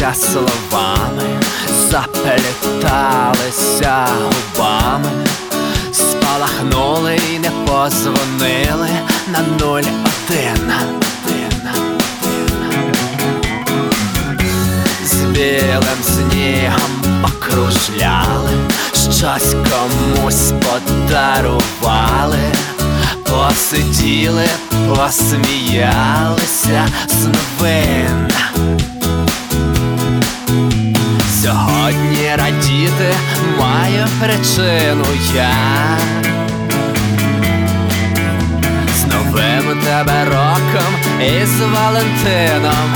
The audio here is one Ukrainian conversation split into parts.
обмінялися словами, запліталися губами, спалахнули і не позвонили на 01. З білим снігом покружляли, щось комусь подарували, посиділи, посміялися з новин. Сьогодні радіти маю причину я. З новим тебе роком і з Валентином.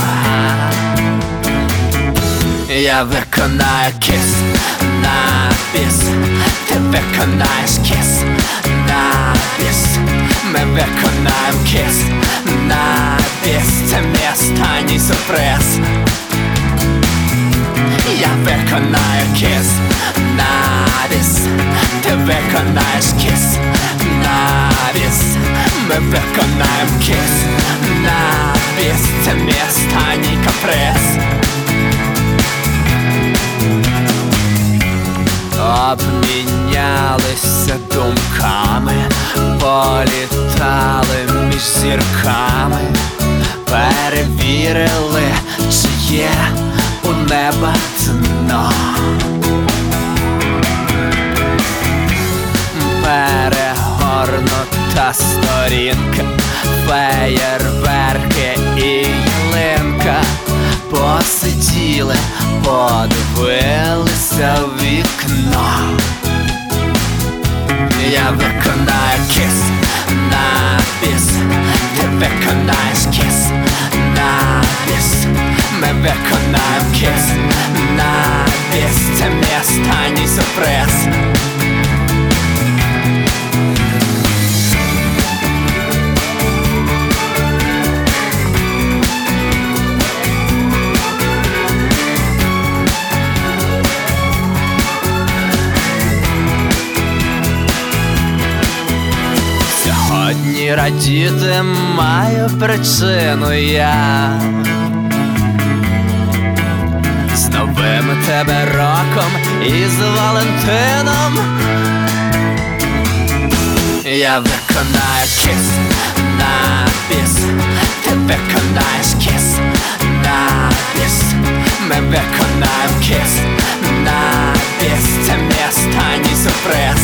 Я виконаю кіс на біс, ти виконаєш кіс на біс. Ми виконаємо кіс на біс, це мій останній сюрприз. Я виконаю кіс на біс, ти виконаєш кіс на біс. Ми виконаємо кіс на біс, це мій останній каприз. Обмінялися думками, політали між зірками, перевірили, чи є у неба дно. Перегорнута сторінка, феєрверки і ялинка. Посиділи, подивилися в вікно. Я виконаю кіс на біс, ти виконаєш кіс на біс. Ми виконаємо кіс на біс, це мій останній сюрприз. Сьогодні радіти маю причину я. З новим тебе роком і з Валентином. Я виконаю кіс на біс, ти виконаєш кіс на біс. Ми виконаємо кіс на біс, це мій останній сюрприз.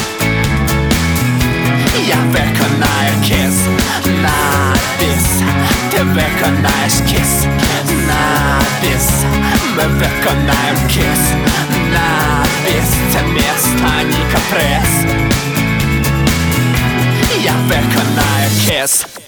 Я виконаю кіс на біс, ти виконаєш кіс на біс. Ми виконаємо кіс на біс, це мій останній каприз. Я виконаю кіс.